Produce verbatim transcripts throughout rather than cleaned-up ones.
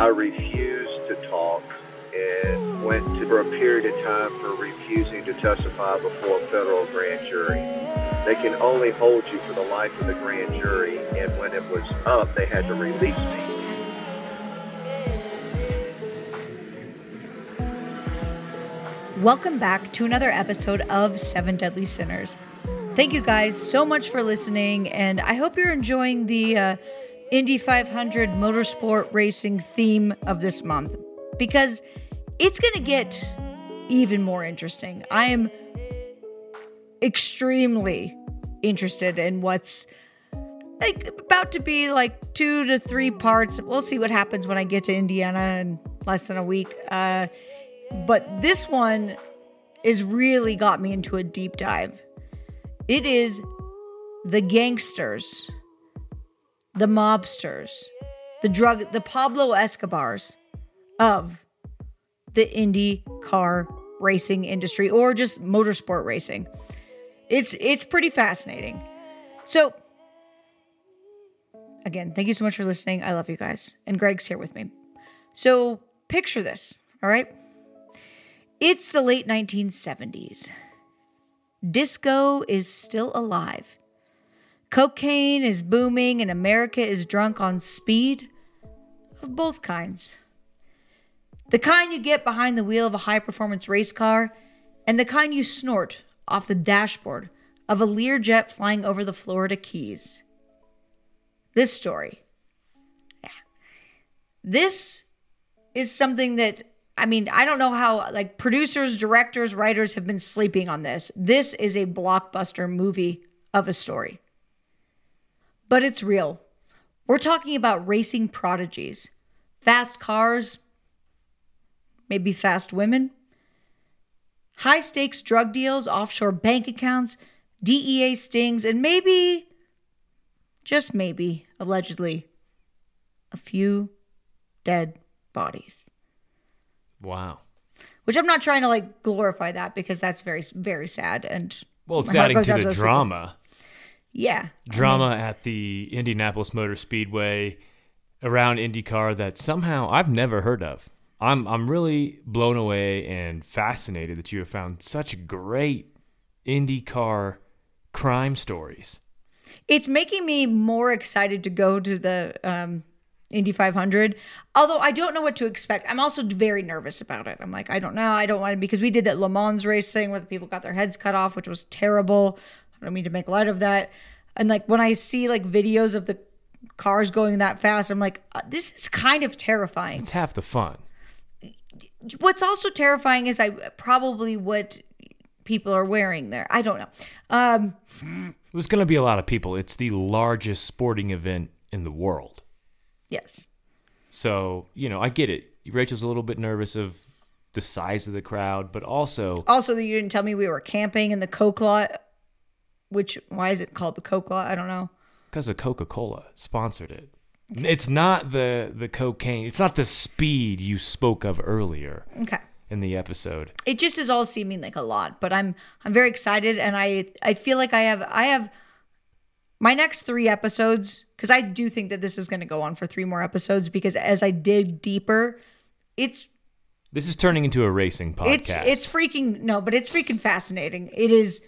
I refused to talk and went to, for a period of time for refusing to testify before a federal grand jury. They can only hold you for the life of the grand jury, and when it was up, they had to release me. Welcome back to another episode of Seven Deadly Sinners. Thank you guys so much for listening, and I hope you're enjoying the uh, Indy five hundred motorsport racing theme of this month, because it's going to get even more interesting. I am extremely interested in what's like about to be like two to three parts. We'll see what happens when I get to Indiana in less than a week. Uh, but this one is really got me into a deep dive. It is the gangsters, the mobsters, the drug, the Pablo Escobars of the Indy car racing industry, or just motorsport racing. It's it's pretty fascinating. So, again, thank you so much for listening. I love you guys. And Greg's here with me. So, picture this, all right? It's the late nineteen seventies. Disco is still alive. Cocaine is booming, and America is drunk on speed of both kinds. The kind you get behind the wheel of a high-performance race car, and the kind you snort off the dashboard of a Learjet flying over the Florida Keys. This story. Yeah. This is something that, I mean, I don't know how, like, producers, directors, writers have been sleeping on this. This is a blockbuster movie of a story. But it's real. We're talking about racing prodigies. Fast cars, maybe fast women, high-stakes drug deals, offshore bank accounts, D E A stings, and maybe, just maybe, allegedly, a few dead bodies. Wow. Which I'm not trying to, like, glorify that, because that's very, very sad. And well, it's adding to the drama. People. Yeah. Drama I mean, at the Indianapolis Motor Speedway around IndyCar that somehow I've never heard of. I'm I'm really blown away and fascinated that you have found such great IndyCar crime stories. It's making me more excited to go to the um, Indy five hundred, although I don't know what to expect. I'm also very nervous about it. I'm like, I don't know. I don't want to, because we did that Le Mans race thing where the people got their heads cut off, which was terrible. I don't mean to make light of that. And like when I see like videos of the cars going that fast, I'm like, uh, this is kind of terrifying. It's half the fun. What's also terrifying is I probably what people are wearing there. I don't know. Um, There's going to be a lot of people. It's the largest sporting event in the world. Yes. So, you know, I get it. Rachel's a little bit nervous of the size of the crowd, but also... Also, that you didn't tell me we were camping in the Coke lot, which, why is it called the Coke lot? I don't know. Because of Coca-Cola sponsored it. It's not the, the cocaine. It's not the speed you spoke of earlier. Okay. In the episode. It just is all seeming like a lot, but I'm I'm very excited, and I I feel like I have I have my next three episodes, because I do think that this is going to go on for three more episodes, because as I dig deeper, it's this is turning into a racing podcast. It's it's freaking no, but it's freaking fascinating. It is.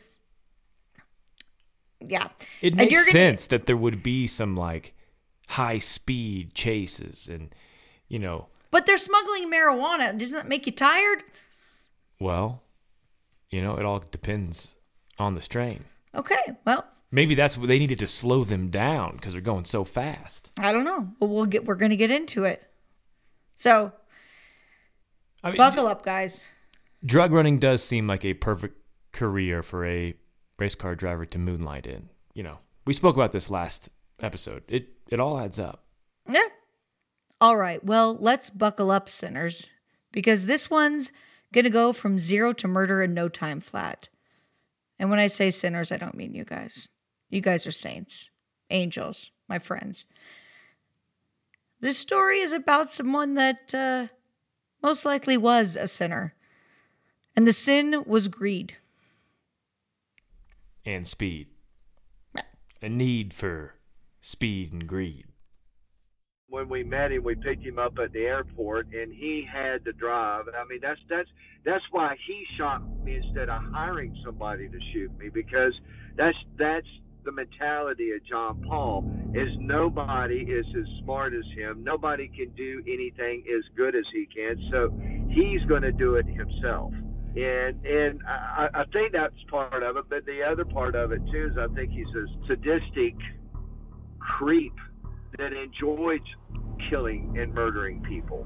Yeah. It makes gonna, sense that there would be some like high speed chases and, you know. But they're smuggling marijuana. Doesn't that make you tired? Well, you know, it all depends on the strain. Okay, well. Maybe that's what they needed to slow them down because they're going so fast. I don't know. But we'll get, we're going to get into it. So, I mean, buckle up, guys. Drug running does seem like a perfect career for a race car driver to moonlight in. You know, we spoke about this last episode. It it all adds up. Yeah. All right. Well, let's buckle up, sinners, because this one's going to go from zero to murder in no time flat. And when I say sinners, I don't mean you guys. You guys are saints, angels, my friends. This story is about someone that uh, most likely was a sinner. And the sin was greed. And speed. A need for speed and greed. when we met him, we picked him up at the airport, and he had the drive. I mean, that's that's that's why he shot me instead of hiring somebody to shoot me, because that's that's the mentality of John Paul. Is nobody is as smart as him. Nobody can do anything as good as he can. So he's going to do it himself. And and I, I think that's part of it. But the other part of it too is I think he's a sadistic creep that enjoys killing and murdering people.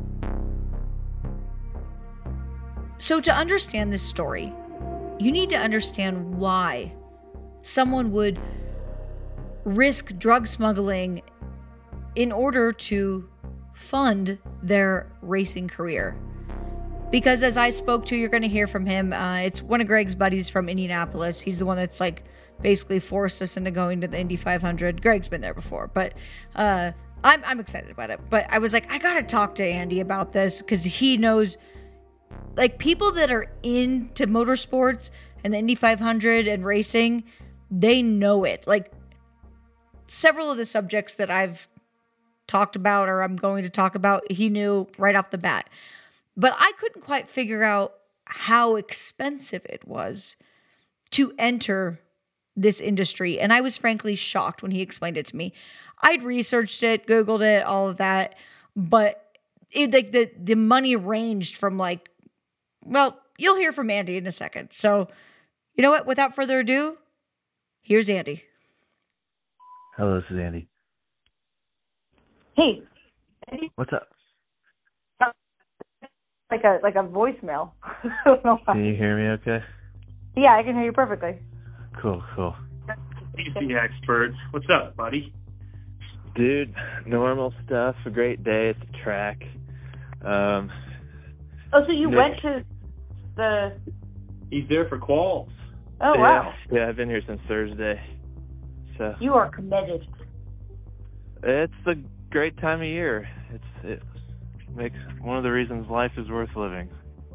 So to understand this story, you need to understand why someone would risk drug smuggling in order to fund their racing career. Because as I spoke to, you're going to hear from him. Uh, it's one of Greg's buddies from Indianapolis. He's the one that's like basically forced us into going to the Indy five hundred. Greg's been there before, but uh, I'm I'm excited about it. But I was like, I got to talk to Andy about this because he knows, like, people that are into motorsports and the Indy five hundred and racing, they know it. Like, several of the subjects that I've talked about or I'm going to talk about, he knew right off the bat. But I couldn't quite figure out how expensive it was to enter this industry. And I was frankly shocked when he explained it to me. I'd researched it, Googled it, all of that. But it, like the, the money ranged from like, well, you'll hear from Andy in a second. So, you know what? Without further ado, here's Andy. Hello, this is Andy. Hey. Andy? What's up? Like a like a voicemail. I don't know why. Can you hear me okay? Yeah, I can hear you perfectly. Cool, cool. P C experts. What's up, buddy? Dude, normal stuff. A great day at the track. Um, oh, so you Nick, went to the... He's there for quals. Oh, yeah, wow. Yeah, I've been here since Thursday. So you are committed. It's a great time of year. It's it makes one of the reasons life is worth living.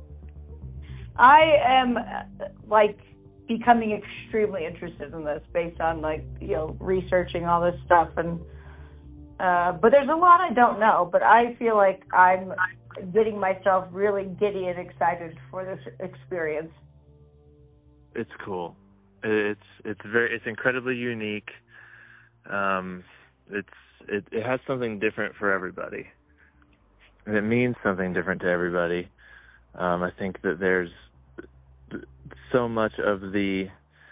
I am, uh, like, becoming extremely interested in this based on, like, you know, researching all this stuff. And uh, but there's a lot I don't know. But I feel like I'm getting myself really giddy and excited for this experience. It's cool. It's it's very it's incredibly unique. Um, it's it, it has something different for everybody, and it means something different to everybody. Um, I think that there's so much of the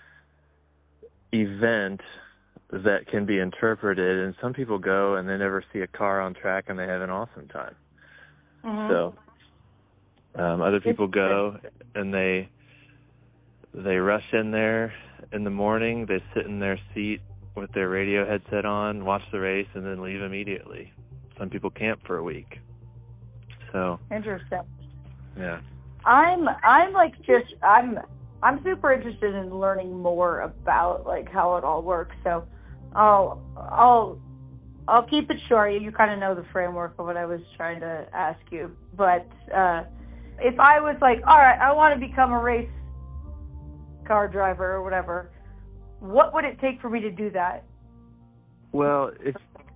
event that can be interpreted, and some people go and they never see a car on track and they have an awesome time. Mm-hmm. So um, other people go and they they rush in there in the morning, they sit in their seat with their radio headset on, watch the race, and then leave immediately. Some people camp for a week. So interesting. Yeah. I'm I'm like just I'm I'm super interested in learning more about like how it all works. So I'll I'll I'll keep it short. You kind of know the framework of what I was trying to ask you. But uh, if I was like, all right, I want to become a race car driver or whatever, what would it take for me to do that? Well, if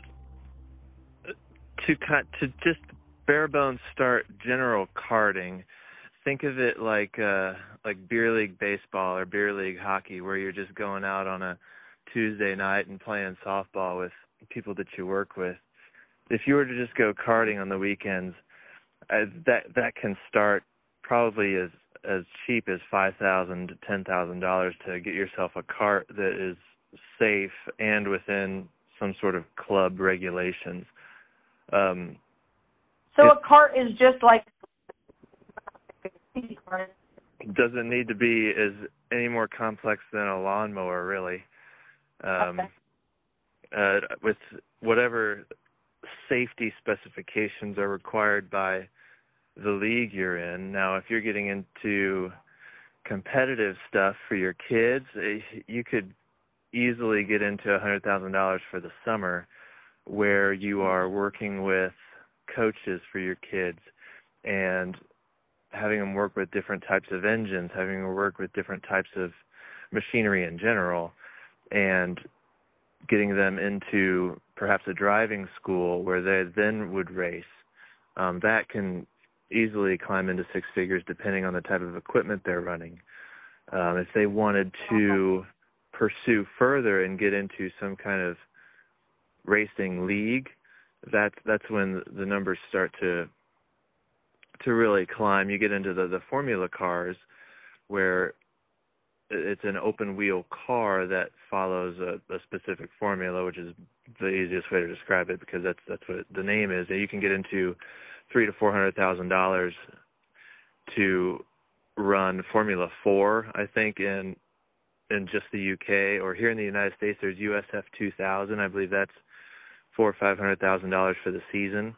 to cut to just bare bones start general karting, think of it like uh, like beer league baseball or beer league hockey, where you're just going out on a Tuesday night and playing softball with people that you work with. If you were to just go karting on the weekends, uh, that that can start probably as as cheap as five thousand to ten thousand dollars to get yourself a cart that is safe and within some sort of club regulations. Um, so a cart is just like. Doesn't need to be as any more complex than a lawnmower, really. Um, okay. uh, with whatever safety specifications are required by the league you're in. Now, if you're getting into competitive stuff for your kids, you could easily get into one hundred thousand dollars for the summer, where you are working with coaches for your kids and having them work with different types of engines, having them work with different types of machinery in general, and getting them into perhaps a driving school where they then would race, um, that can easily climb into six figures depending on the type of equipment they're running. Um, if they wanted to pursue further and get into some kind of racing league, that's that's when the numbers start to to really climb. You get into the, the formula cars where it's an open wheel car that follows a, a specific formula, which is the easiest way to describe it because that's that's what the name is. And you can get into three to four hundred thousand dollars to run Formula Four, I think, in in just the U K, or here in the United States. There's U S F two thousand. I believe that's four or five hundred thousand dollars for the season.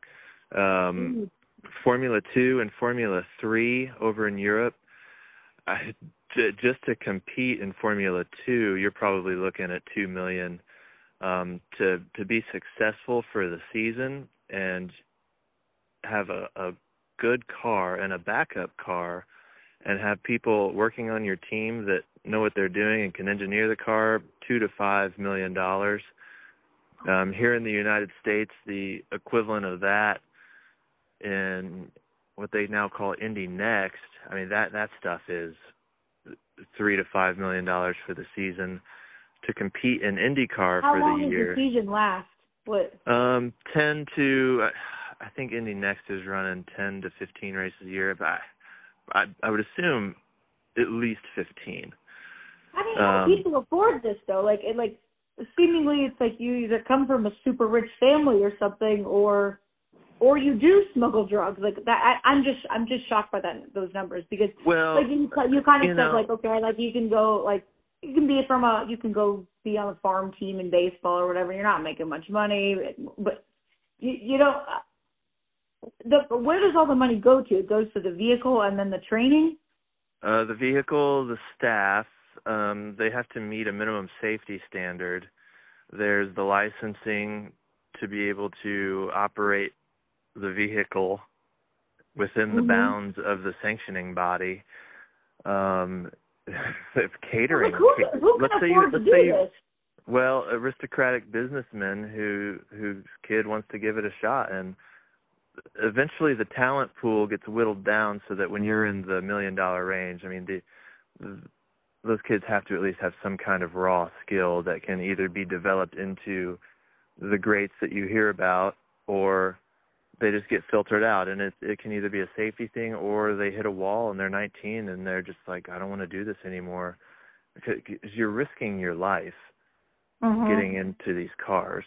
Um, Formula Two and Formula Three over in Europe. I, to, just to compete in Formula Two, you're probably looking at two million. Um, to to be successful for the season and have a, a good car and a backup car, and have people working on your team that know what they're doing and can engineer the car, two to five million dollars. Um, here in the United States, the equivalent of that in what they now call Indy Next, I mean, that, that stuff is three to five million dollars for the season to compete in IndyCar How for long the does year. the season last? What? Um, ten to, I think Indy Next is running ten to fifteen races a year, but I, I, I would assume at least fifteen. How do you how Um, people afford this though? Like, it, like seemingly it's like you either come from a super rich family or something, or or you do smuggle drugs. Like that, I, I'm just I'm just shocked by that those numbers because Well, like you you kind of you said know, like okay, like you can go like you can be from a you can go be on a farm team in baseball or whatever. You're not making much money, but you you don't. The, where does all the money go to? It goes to the vehicle and then the training? Uh, the vehicle, the staff, um, they have to meet a minimum safety standard. There's the licensing to be able to operate the vehicle within the Mhm. bounds of the sanctioning body. Um, it's catering. Like who, who can let's say, afford let's to do say, this? well, aristocratic businessmen who whose kid wants to give it a shot, and eventually the talent pool gets whittled down so that when you're in the million dollar range, I mean, the, the, those kids have to at least have some kind of raw skill that can either be developed into the greats that you hear about, or they just get filtered out. And it, it can either be a safety thing, or they hit a wall and they're nineteen and they're just like, I don't want to do this anymore. Because you're risking your life Mhm. getting into these cars.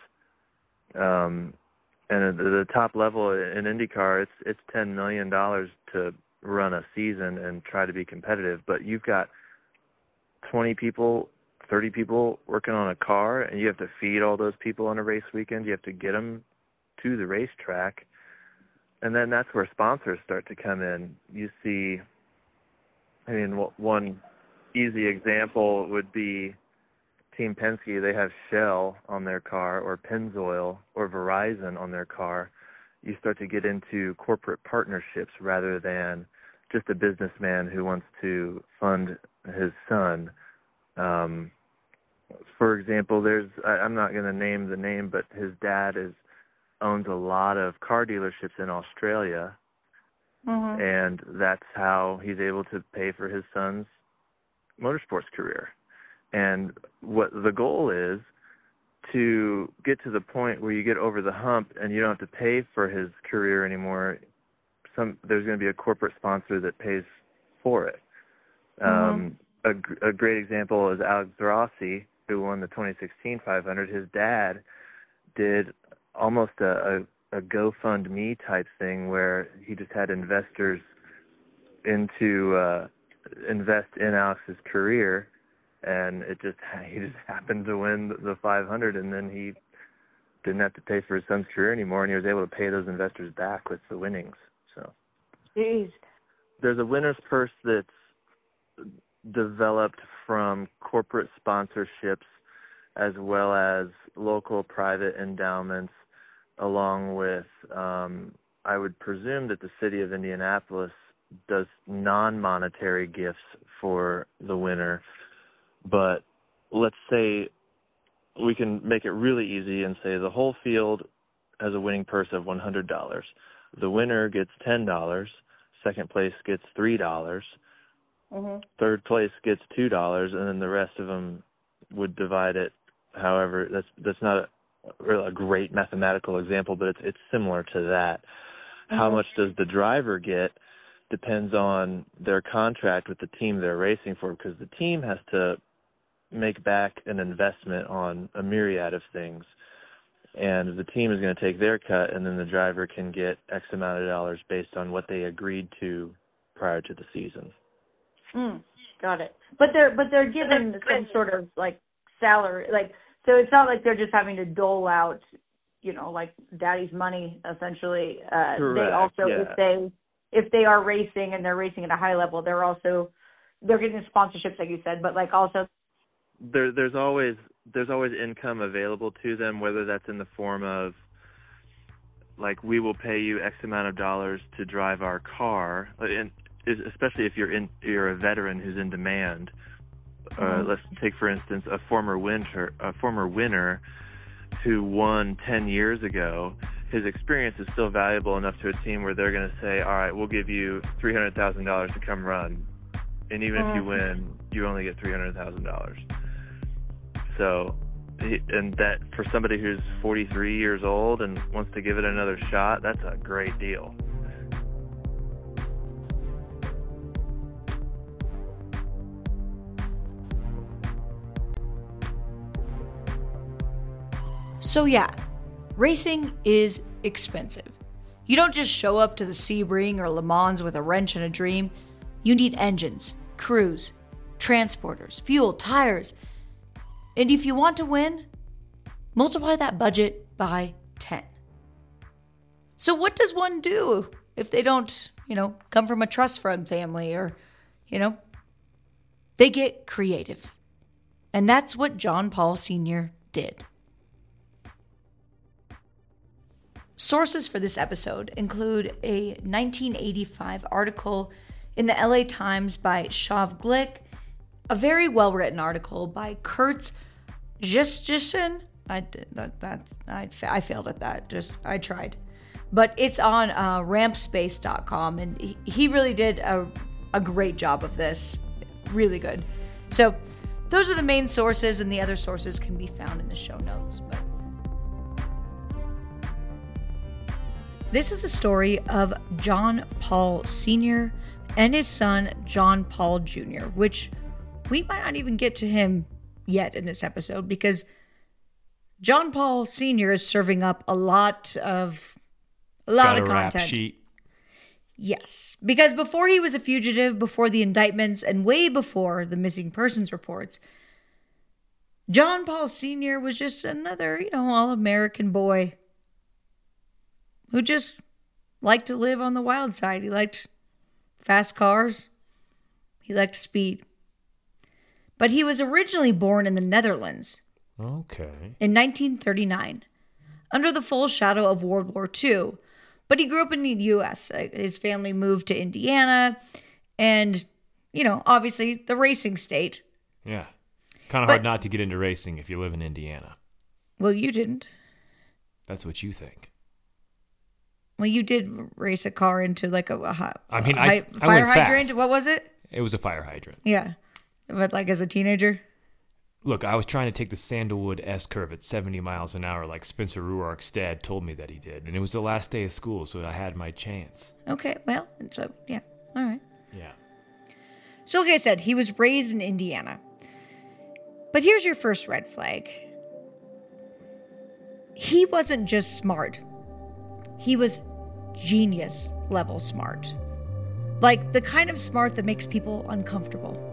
Um, And at the top level in IndyCar, it's it's ten million dollars to run a season and try to be competitive. But you've got twenty people, thirty people working on a car, and you have to feed all those people on a race weekend. You have to get them to the racetrack. And then that's where sponsors start to come in. You see, I mean, one easy example would be Team Penske. They have Shell on their car, or Pennzoil, or Verizon on their car. You start to get into corporate partnerships rather than just a businessman who wants to fund his son. Um, for example, there's I, I'm not going to name the name, but his dad is owns a lot of car dealerships in Australia, Mhm. and that's how he's able to pay for his son's motorsports career. And what the goal is to get to the point where you get over the hump and you don't have to pay for his career anymore. Some there's going to be a corporate sponsor that pays for it. Mm-hmm. Um, a, a great example is Alex Rossi, who won the twenty sixteen five hundred. His dad did almost a, a, a GoFundMe type thing where he just had investors into uh, invest in Alex's career. And it just he just happened to win the five hundred, and then he didn't have to pay for his son's career anymore, and he was able to pay those investors back with the winnings. So, Jeez. There's a winner's purse that's developed from corporate sponsorships as well as local private endowments, along with um, I would presume that the city of Indianapolis does non-monetary gifts for the winner. But let's say we can make it really easy and say the whole field has a winning purse of one hundred dollars. The winner gets ten dollars. Second place gets three dollars. Mm-hmm. Third place gets two dollars, and then the rest of them would divide it. However, that's that's not a, a great mathematical example, but it's it's similar to that. Mm-hmm. How much does the driver get depends on their contract with the team they're racing for, because the team has to make back an investment on a myriad of things. And the team is going to take their cut, and then the driver can get X amount of dollars based on what they agreed to prior to the season. Mm, got it. But they're but they're given some sort of like salary, like so it's not like they're just having to dole out, you know, like daddy's money essentially. Uh, Correct, they also yeah. if they if they are racing and they're racing at a high level, they're also they're getting sponsorships, like you said, but like also there there's always there's always income available to them, whether that's in the form of like we will pay you X amount of dollars to drive our car, and especially if you're in you're a veteran who's in demand. Uh, mm-hmm. Let's take for instance a former winner a former winner who won ten years ago. His experience is still valuable enough to a team where they're going to say, all right, we'll give you three hundred thousand dollars to come run, and even mm-hmm. if you win, you only get three hundred thousand dollars. So, and that for somebody who's forty-three years old and wants to give it another shot, that's a great deal. So yeah, racing is expensive. You don't just show up to the Sebring or Le Mans with a wrench and a dream. You need engines, crews, transporters, fuel, tires. And if you want to win, multiply that budget by ten. So what does one do if they don't, you know, come from a trust fund family or, you know, they get creative. And that's what John Paul Senior did. Sources for this episode include a nineteen eighty-five article in the L A Times by Shav Glick, a very well-written article by Kurtz Justischen. I did that. that I, I failed at that. Just I tried, but it's on uh, ramp space dot com, and he, he really did a a great job of this. Really good. So those are the main sources, and the other sources can be found in the show notes. But this is a story of John Paul Senior and his son John Paul Junior, which we might not even get to him yet in this episode because John Paul Senior is serving up a lot of a lot Got of a rap content. sheet. Yes, because before he was a fugitive, before the indictments, and way before the missing persons reports, John Paul Senior was just another, you know, all-American boy who just liked to live on the wild side. He liked fast cars. He liked speed. But he was originally born in the Netherlands. Okay. In nineteen thirty-nine, under the full shadow of World War Two. But he grew up in the U S. His family moved to Indiana and, you know, obviously the racing state. Yeah. Kind of But- hard not to get into racing if you live in Indiana. Well, you didn't. That's what you think. Well, you did race a car into like a, a, hi- I mean, a I- hi- I fire went hydrant. fast. What was it? It was a fire hydrant. Yeah. But like as a teenager? Look, I was trying to take the Sandalwood S-curve at seventy miles an hour like Spencer Ruark's dad told me that he did. And it was the last day of school, so I had my chance. Okay, well, so yeah, all right. Yeah. So like I said, he was raised in Indiana. But here's your first red flag. He wasn't just smart. He was genius level smart. Like the kind of smart that makes people uncomfortable.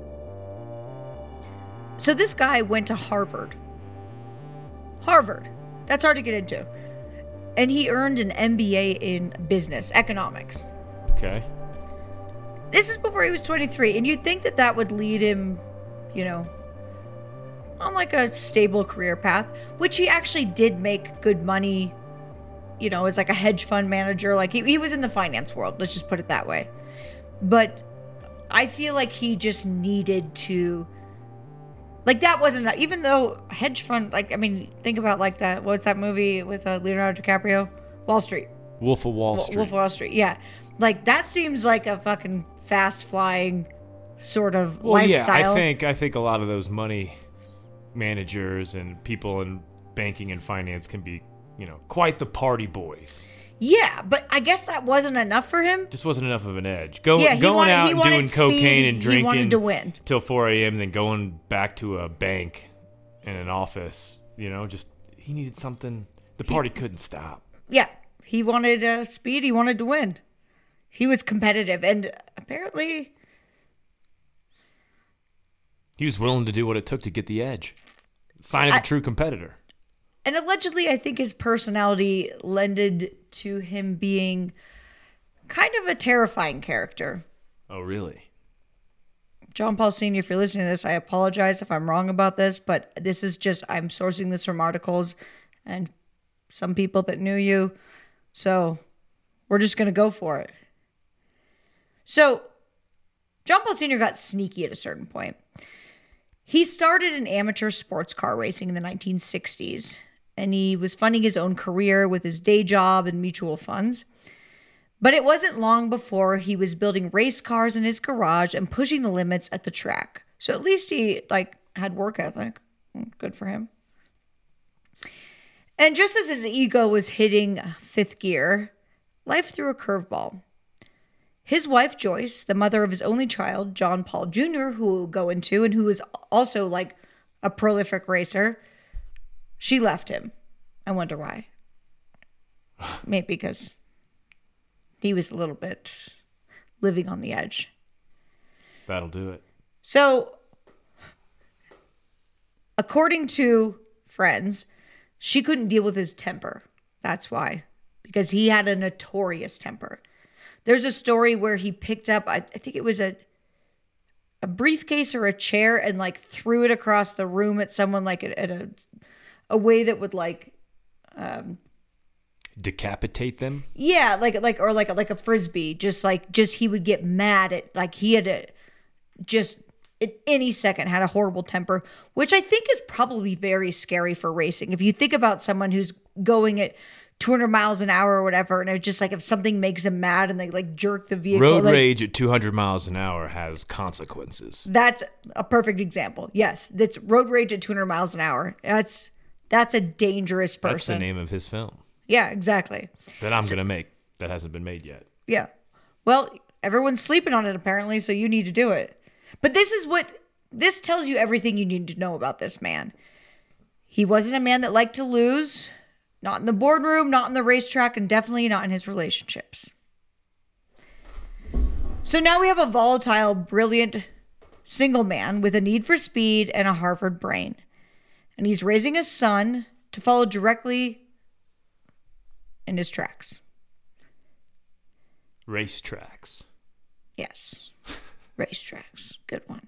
So this guy went to Harvard. Harvard. That's hard to get into. And he earned an M B A in business, economics. Okay. This is before he was twenty-three. And you'd think that that would lead him, you know, on like a stable career path, which he actually did make good money, you know, as like a hedge fund manager. Like he, he was in the finance world. Let's just put it that way. But I feel like he just needed to Like that wasn't, even though hedge fund, like, I mean, think about like that, what's that movie with uh, Leonardo DiCaprio? Wall Street. Wolf of Wall Street. Wolf of Wall Street, yeah. Like that seems like a fucking fast flying sort of well, lifestyle. yeah, I think, I think a lot of those money managers and people in banking and finance can be, you know, quite the party boys. Yeah, but I guess that wasn't enough for him. Just wasn't enough of an edge. Go, Yeah, he going wanted- out he and wanted doing speed, cocaine and he drinking wanted to win. till four a.m. then going back to a bank in an office, you know, just he needed something. The party couldn't stop. Yeah, he wanted uh, speed. He wanted to win. He was competitive, and apparently, He was willing to do what it took to get the edge. Sign of a I- true competitor. and allegedly, I think his personality lended to him being kind of a terrifying character. Oh, really? John Paul Senior, if you're listening to this, I apologize if I'm wrong about this, but this is just, I'm sourcing this from articles and some people that knew you. So we're just going to go for it. So John Paul Senior got sneaky at a certain point. He started in amateur sports car racing in the nineteen sixties, and he was funding his own career with his day job and mutual funds. But it wasn't long before he was building race cars in his garage and pushing the limits at the track. So at least he like had work ethic. Good for him. And just as his ego was hitting fifth gear, life threw a curveball. His wife, Joyce, the mother of his only child, John Paul Junior, who we'll go into and who is also like a prolific racer, she left him. I wonder why. Maybe because he was a little bit living on the edge. That'll do it. So, according to friends, she couldn't deal with his temper. That's why. Because he had a notorious temper. There's a story where he picked up, I, I think it was a a briefcase or a chair and like threw it across the room at someone like at, at a a way that would like um Decapitate them? yeah, like like or like like a frisbee, just like just he would get mad at, like he had a just at any second had a horrible temper, which I think is probably very scary for racing. If you think about someone who's going at two hundred miles an hour or whatever, and it's just like if something makes them mad and they like jerk the vehicle. Road like, rage at two hundred miles an hour has consequences. That's a perfect example. Yes, that's road rage at two hundred miles an hour. That's that's a dangerous person. That's the name of his film Yeah, exactly. that I'm going to make that hasn't been made yet. Yeah. Well, everyone's sleeping on it apparently, so you need to do it. But this is what, this tells you everything you need to know about this man. He wasn't a man that liked to lose, not in the boardroom, not in the racetrack, and definitely not in his relationships. So now we have a volatile, brilliant single man with a need for speed and a Harvard brain. And he's raising a son to follow directly in his tracks. Racetracks. Yes. Racetracks. Good one.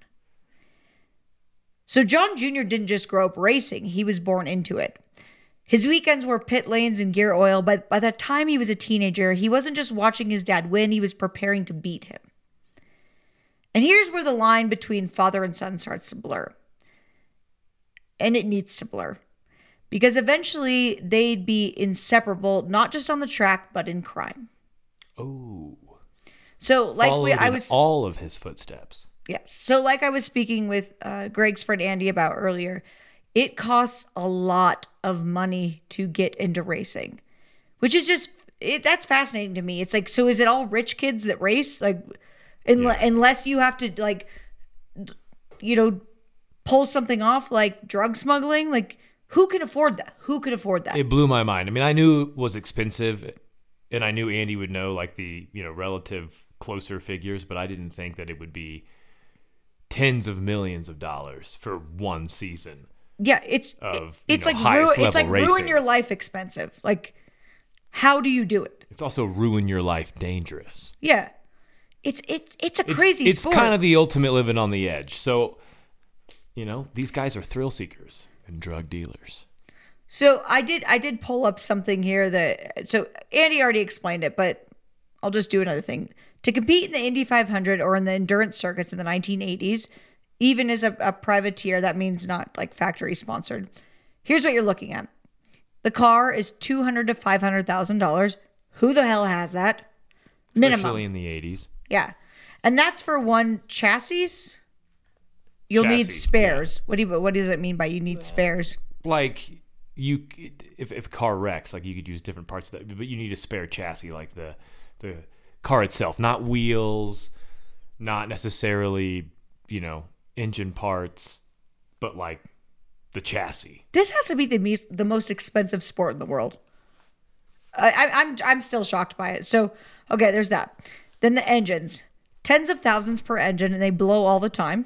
So John Junior didn't just grow up racing. He was born into it. His weekends were pit lanes and gear oil, but by the time he was a teenager, he wasn't just watching his dad win, he was preparing to beat him. And here's where the line between father and son starts to blur. And it needs to blur. Because eventually they'd be inseparable, not just on the track, but in crime. Oh. So like Followed we, I in was all of his footsteps. Yes. So like I was speaking with uh, Greg's friend Andy about earlier, it costs a lot of money to get into racing, which is just, it, that's fascinating to me. It's like, so is it all rich kids that race? Like, unle- Yeah. unless you have to like, d- you know, pull something off like drug smuggling, like who can afford that? Who could afford that? It blew my mind. I mean, I knew it was expensive, and I knew Andy would know like the, you know, relative closer figures, but I didn't think that it would be tens of millions of dollars for one season. Yeah, it's Of, it- it's you know, like ru- highest it's like level ruin racing. your life expensive. Like, how do you do it? It's also ruin your life dangerous. Yeah, it's it's it's a It's, crazy. it's sport. kind of the ultimate living on the edge. So, you know, these guys are thrill seekers and drug dealers. So I did I did pull up something here that so Andy already explained it, but I'll just do another thing. To compete in the Indy five hundred or in the endurance circuits in the nineteen eighties, Even as a, a privateer, that means not like factory sponsored. Here's what you're looking at. The car is two hundred thousand to five hundred thousand dollars. Who the hell has that? Minimum. Especially in the eighties. Yeah. And that's for one chassis. You'll Chassis, need spares. Yeah. What do you, what does it mean by you need spares? Like you, if, if a car wrecks, like you could use different parts of that, but you need a spare chassis, like the the car itself, not wheels, not necessarily, you know, engine parts, but like the chassis. This has to be the most, the most expensive sport in the world. I, I, I'm I'm still shocked by it. So, okay, there's that. Then the engines. Tens of thousands per engine, and they blow all the time.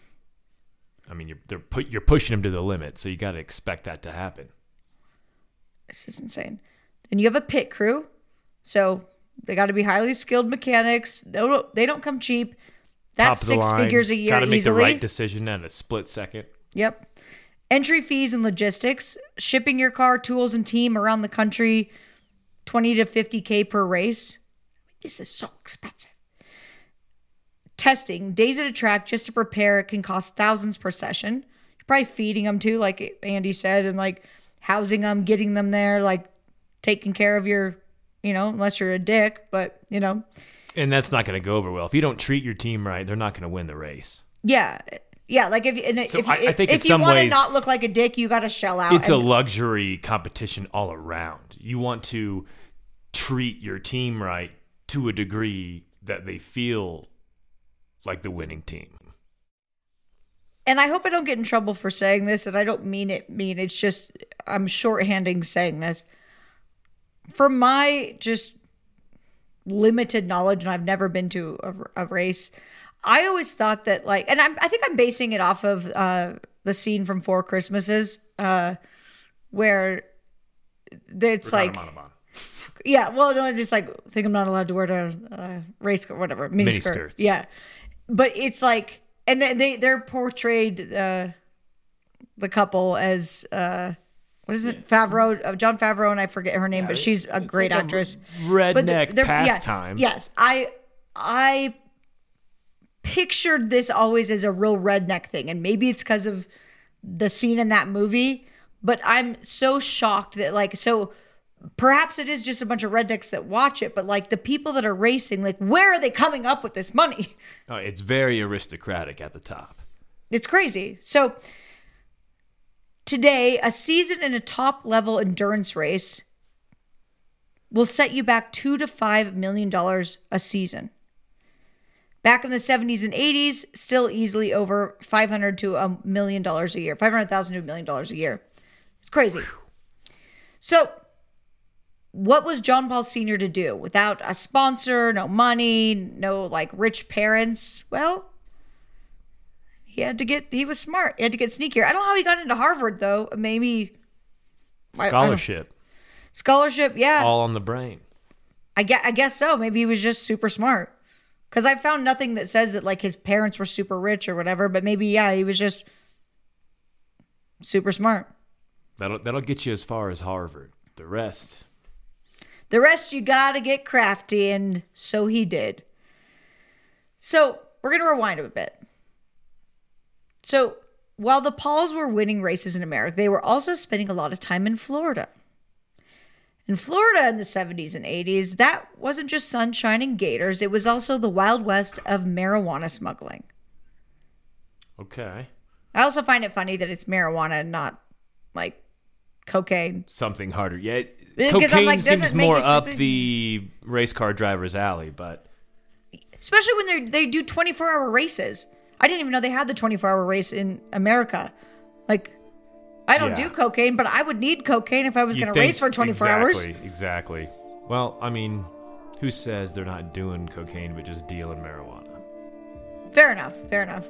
I mean, you're they're put you're pushing them to the limit, so you got to expect that to happen. This is insane. Then you have a pit crew, so they got to be highly skilled mechanics. They don't they don't come cheap. That's six line. figures a year. Got to make easily. the right decision at a split second. Yep. Entry fees and logistics, shipping your car, tools, and team around the country, twenty to fifty K per race. This is so expensive. Testing, days at a track just to prepare, it can cost thousands per session. You're probably feeding them too, like Andy said, and like housing them, getting them there, like taking care of your, you know, unless you're a dick, but you know. And that's not going to go over well. If you don't treat your team right, they're not going to win the race. Yeah. Yeah, like if, and so if, I, if, I think if in you some want ways, to not look like a dick, you got to shell out. It's and, a luxury competition all around. You want to treat your team right to a degree that they feel like the winning team. And I hope I don't get in trouble for saying this, and I don't mean it mean. It's just I'm shorthanding saying this. For my just limited knowledge, and I've never been to a, a race, I always thought that like, and I'm, I think I'm basing it off of uh, the scene from Four Christmases, uh, where it's like, yeah, well, no, I just like think I'm not allowed to wear a, a race skirt, whatever, mini, mini skirt, skirts. Yeah, but it's like, and they, they they're portrayed uh, the couple as uh, what is it, Favreau, uh, John Favreau, and I forget her name, yeah, but she's a great like actress. A redneck they're, pastime. Yeah, yes, I I. pictured this always as a real redneck thing, and maybe it's because of the scene in that movie, but I'm so shocked that like, so perhaps it is just a bunch of rednecks that watch it, but like the people that are racing, like where are they coming up with this money? Oh, it's very aristocratic at the top. It's crazy. So today, a season in a top level endurance race will set you back two to five million dollars a season. Back in the seventies and eighties, still easily over five hundred to a million dollars a year, five hundred thousand to a million dollars a year. It's crazy. So, what was John Paul Senior to do without a sponsor, no money, no like rich parents? Well, he had to get, he was smart. He had to get sneakier. I don't know how he got into Harvard though. Maybe scholarship. Scholarship, yeah. All on the brain. I guess, I guess so. Maybe he was just super smart. Because I found nothing that says that like his parents were super rich or whatever, but maybe, yeah, he was just super smart. That'll that'll get you as far as Harvard. The rest. The rest you gotta get crafty, and so he did. So we're gonna rewind a bit. So while the Pauls were winning races in America, they were also spending a lot of time in Florida. In Florida in the seventies and eighties, that wasn't just sunshine and gators. It was also the Wild West of marijuana smuggling. Okay. I also find it funny that it's marijuana and not, like, cocaine. Something harder. Yeah, Because cocaine like, seems more up stupid? the race car driver's alley, but... Especially when they they do twenty-four hour races. I didn't even know they had the twenty-four hour race in America. Like... I don't yeah. do cocaine, but I would need cocaine if I was going to race for twenty-four exactly, hours. Exactly, exactly. Well, I mean, who says they're not doing cocaine but just dealing marijuana? Fair enough, fair enough.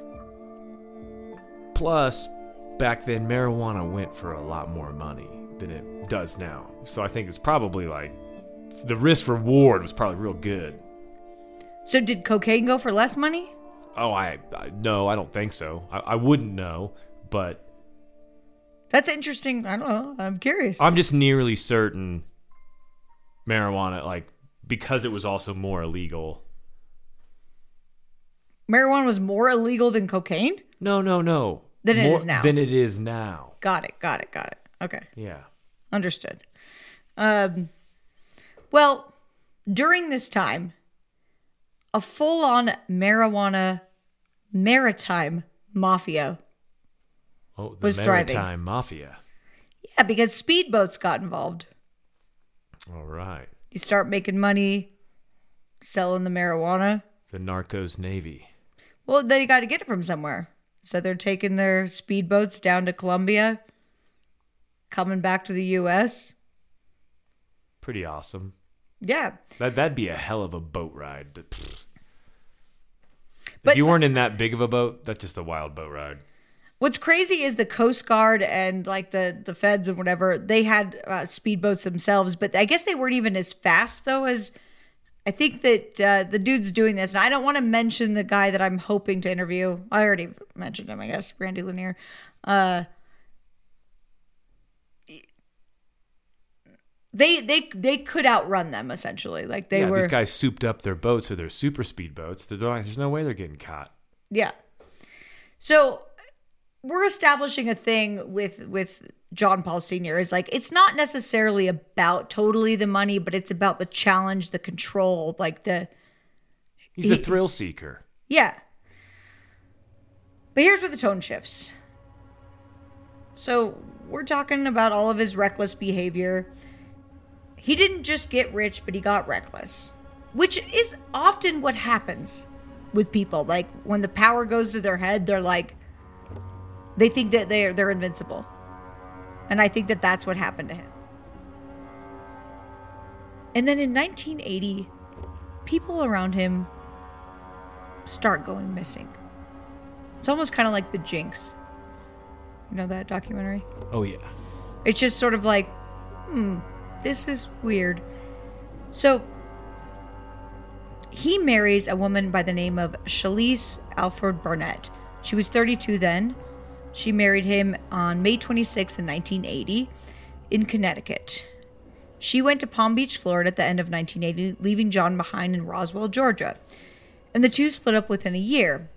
Plus, back then, marijuana went for a lot more money than it does now. So I think it's probably like, the risk reward was probably real good. So did cocaine go for less money? Oh, I, I no, I don't think so. I, I wouldn't know, but... That's interesting. I don't know. I'm curious. I'm just nearly certain marijuana, like, because it was also more illegal. Marijuana was more illegal than cocaine? No, no, no. Than it More is now. Than it is now. Got it, got it, got it. Okay. Yeah. Understood. Um, well, during this time, a full-on marijuana maritime mafia Oh, the was maritime thriving. mafia. Yeah, because speedboats got involved. All right. You start making money selling the marijuana. The Narcos Navy. Well, then you got to get it from somewhere. So they're taking their speedboats down to Colombia, coming back to the U S. Pretty awesome. Yeah. That, that'd be a hell of a boat ride. Pfft. But- if you weren't in that big of a boat, that's just a wild boat ride. What's crazy is the Coast Guard and like the, the feds and whatever, they had uh, speedboats themselves, but I guess they weren't even as fast though as I think that uh, the dude's doing this. And I don't want to mention the guy that I'm hoping to interview. I already mentioned him, I guess, Randy Lanier. Uh, they they they could outrun them essentially. Like they yeah, were. these guys souped up their boats or their super speed boats. They're like, there's no way they're getting caught. Yeah. So we're establishing a thing with with John Paul Senior is like, it's not necessarily about totally the money, but it's about the challenge, the control, like the, He's a He- thrill seeker. yeah. But here's where the tone shifts. So we're talking about all of his reckless behavior. He didn't just get rich, but he got reckless, which is often what happens with people. Like when the power goes to their head, they're like, they think that they're they're invincible. And I think that that's what happened to him. And then in nineteen eighty, people around him start going missing. It's almost kind of like The Jinx. You know that documentary? Oh, yeah. It's just sort of like, hmm, this is weird. So he marries a woman by the name of Shalise Alford Barnett. She was thirty-two then. She married him on May twenty-sixth in nineteen eighty in Connecticut. She went to Palm Beach, Florida at the end of nineteen eighty, leaving John behind in Roswell, Georgia. And the two split up within a year.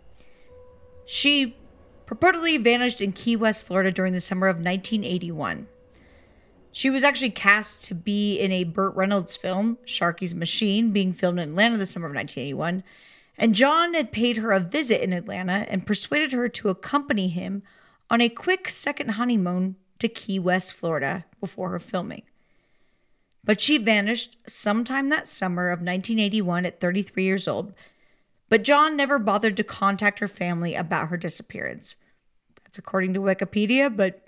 She purportedly vanished in Key West, Florida during the summer of nineteen eighty-one. She was actually cast to be in a Burt Reynolds film, Sharky's Machine, being filmed in Atlanta the summer of nineteen eighty-one. And John had paid her a visit in Atlanta and persuaded her to accompany him on a quick second honeymoon to Key West, Florida, before her filming. But she vanished sometime that summer of nineteen eighty-one at thirty-three years old. But John never bothered to contact her family about her disappearance. That's according to Wikipedia, but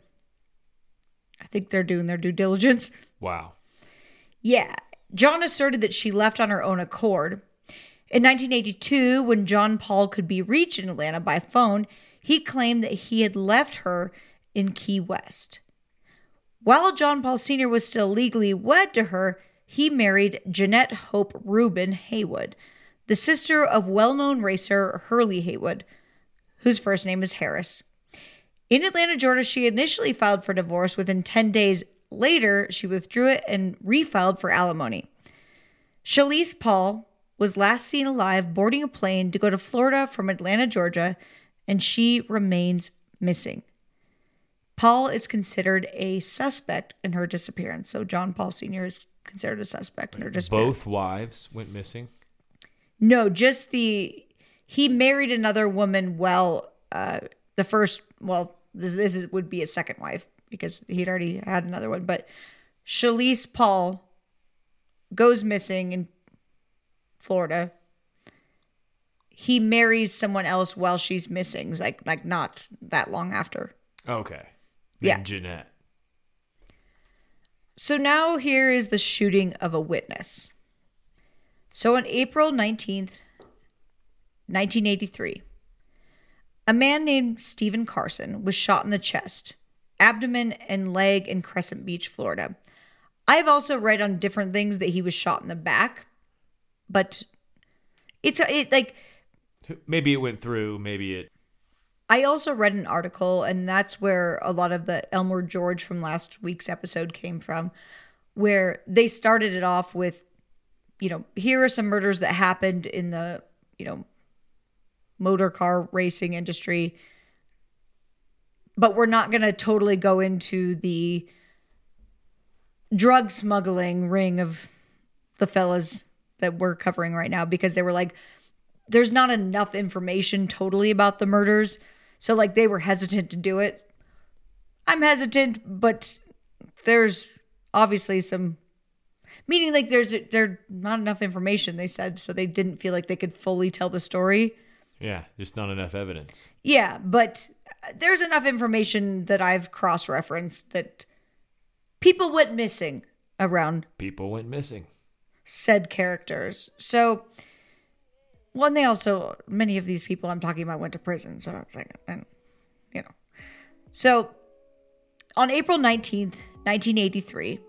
I think they're doing their due diligence. Wow. Yeah. John asserted that she left on her own accord. In nineteen eighty-two, when John Paul could be reached in Atlanta by phone, he claimed that he had left her in Key West. While John Paul Senior was still legally wed to her, he married Jeanette Hope Rubin Haywood, the sister of well-known racer Hurley Haywood, whose first name is Harris. In Atlanta, Georgia, she initially filed for divorce. Within ten days later, she withdrew it and refiled for alimony. Shalise Paul was last seen alive boarding a plane to go to Florida from Atlanta, Georgia, and she remains missing. Paul is considered a suspect in her disappearance. So John Paul Senior is considered a suspect in her disappearance. Both wives went missing? No, just the... He married another woman well... Uh, the first... Well, this is, would be his second wife because he'd already had another one. But Shalise Paul goes missing in Florida. He marries someone else while she's missing, like like not that long after. Okay. Yeah. Named Jeanette. So now here is the shooting of a witness. So on April nineteenth, nineteen eighty-three, a man named Stephen Carson was shot in the chest, abdomen, and leg in Crescent Beach, Florida. I've also read on different things that he was shot in the back, but it's it like... Maybe it went through, maybe it... I also read an article, and that's where a lot of the Elmer George from last week's episode came from, where they started it off with, you know, here are some murders that happened in the, you know, motor car racing industry. but we're not going to totally go into the drug smuggling ring of the fellas that we're covering right now, because they were like, there's not enough information totally about the murders. So like they were hesitant to do it. I'm hesitant, but there's obviously some, meaning like there's there's not enough information, they said, so they didn't feel like they could fully tell the story. Yeah, just not enough evidence. Yeah, but there's enough information that I've cross-referenced that people went missing around People went missing. said characters. So, one, they also, many of these people I'm talking about went to prison, so it's like, and, you know. So, on April nineteenth, nineteen eighty-three,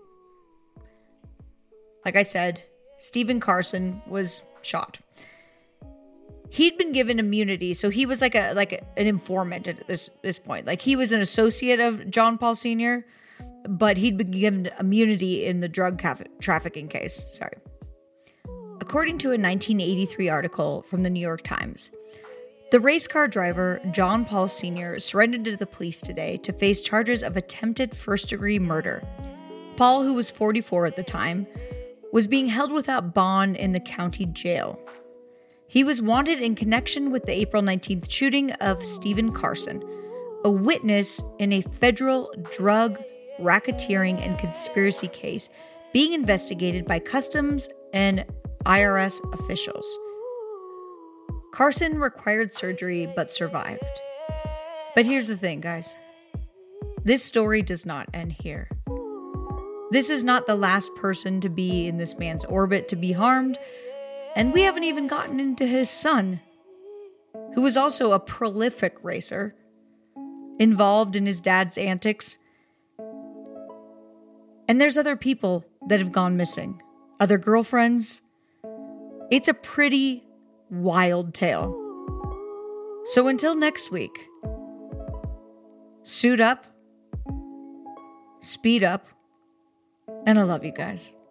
like I said, Stephen Carson was shot. He'd been given immunity, so he was like a like a, an informant at this this point. Like he was an associate of John Paul Senior, but he'd been given immunity in the drug caf- trafficking case. Sorry. According to a nineteen eighty-three article from the New York Times, the race car driver John Paul Senior surrendered to the police today to face charges of attempted first-degree murder. Paul, who was forty-four at the time, was being held without bond in the county jail. He was wanted in connection with the April nineteenth shooting of Stephen Carson, a witness in a federal drug, racketeering, and conspiracy case being investigated by Customs and I R S officials. Carson required surgery but survived. But here's the thing, guys. This story does not end here. This is not the last person to be in this man's orbit to be harmed, and we haven't even gotten into his son, who was also a prolific racer, involved in his dad's antics. And there's other people that have gone missing, other girlfriends. It's a pretty wild tale. So until next week, suit up, speed up, and I love you guys.